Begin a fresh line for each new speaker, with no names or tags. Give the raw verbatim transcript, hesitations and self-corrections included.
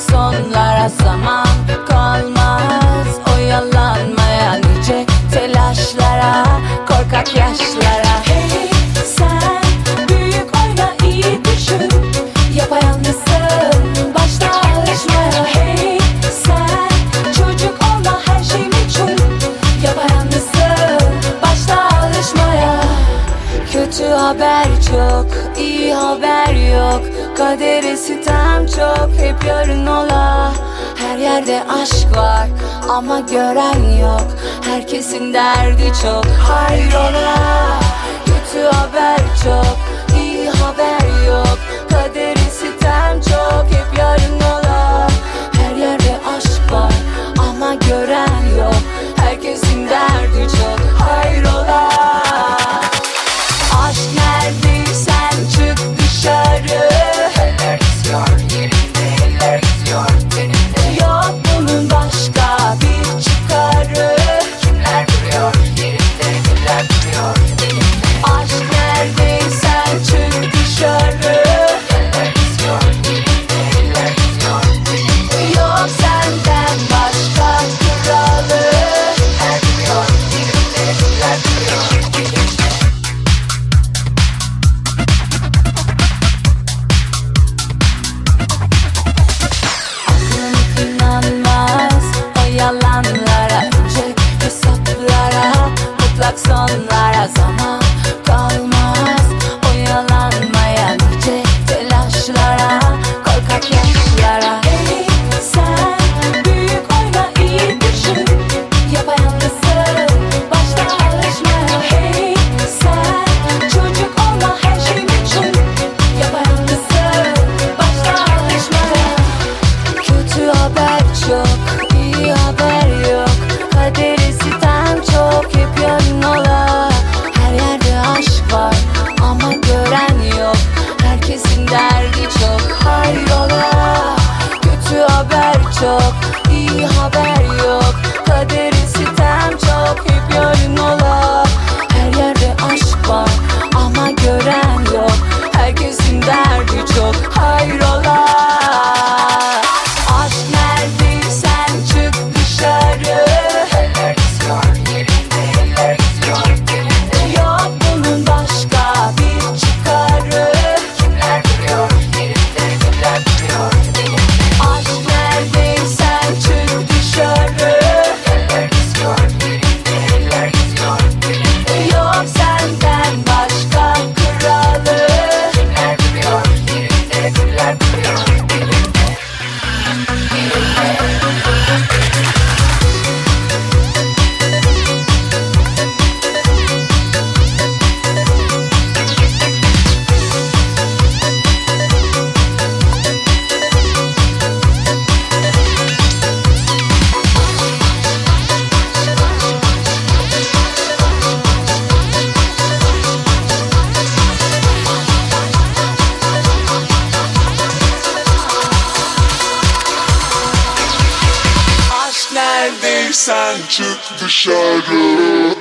sonlara zaman kalmaz. Oyalanmaya nice telaşlara, korkak yaşlara. Hey sen büyük oyna, iyi düşün. Yapayalnızsın, başla alışmaya. Hey sen çocuk olma, her şey meçhul. Yapayalnızsın, başla alışmaya. Kötü haber çok, iyi haber yok. Kaderi sitem çok, hep yarın ola. Her yerde aşk var ama gören yok. Herkesin derdi çok, hayrola. Kötü haber çok, iyi haber yok. Kaderi sitem çok, hep yarın ola. Her yerde aşk var ama gören yok. Herkesin derdi çok, hayrola. Aşk neredeysen çık dışarı.
Eller istiyor yerinde, eller istiyor teninde.
Yok bunun başka bir çıkarı.
Kimler duruyor yerinde, kimler duruyor elinde.
Aşk neredeysen çık dışarı.
Eller istiyor yerinde, eller istiyor teninde.
Yok senden başka kralı.
Kimler duruyor yerinde, kimler duruyor elinde.
Aklın inanmaz o yalanlara, ince hesaplara, mutlak sonlara zaman kalmaz. Oyalanmaya nice telaşlara, korkak yaşlara. Hey sen büyük oyna, iyi düşün. Yapayalnızsın, başla alışmaya. Hey sen çocuk olma, her şey meçhul. Yapayalnızsın, başla alışmaya. Kötü haber çok, iyi haber yok. Kaderi sitem çok, hep yarın ola. Her yerde aşk var ama gören yok. Herkesin derdi çok, hayrola. Kötü haber çok, iyi haber yok. Kaderi sitem çok, hep yarın ola. Her yerde aşk var ama gören yok. Herkesin derdi çok, hayrola. Aşk neredeysen çık dışarı.
Eller istiyor yerinde, eller istiyor teninde.
Yok bunun başka bir çıkarı.
Kimler duruyor yerinde, kimler duruyor elinde.
Aşk neredeysen çık dışarı.
Eller istiyor yerinde, eller istiyor teninde.
Yok senden başka kralı.
Kimler duruyor yerinde, kimler duruyor elinde.
Aşk neredeysen çık dışarı.